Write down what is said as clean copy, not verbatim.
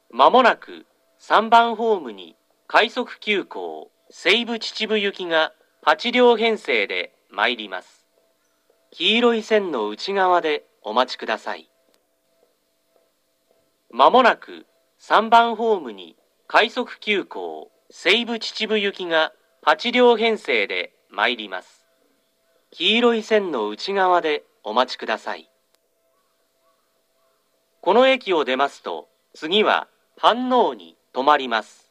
まもなく3番ホームに快速急行西武秩父行きが8両編成で参ります。黄色い線の内側でお待ちください。まもなく3番ホームに快速急行西武秩父行きが8両編成で参ります。黄色い線の内側でお待ちください。この駅を出ますと、次は飯能に止まります。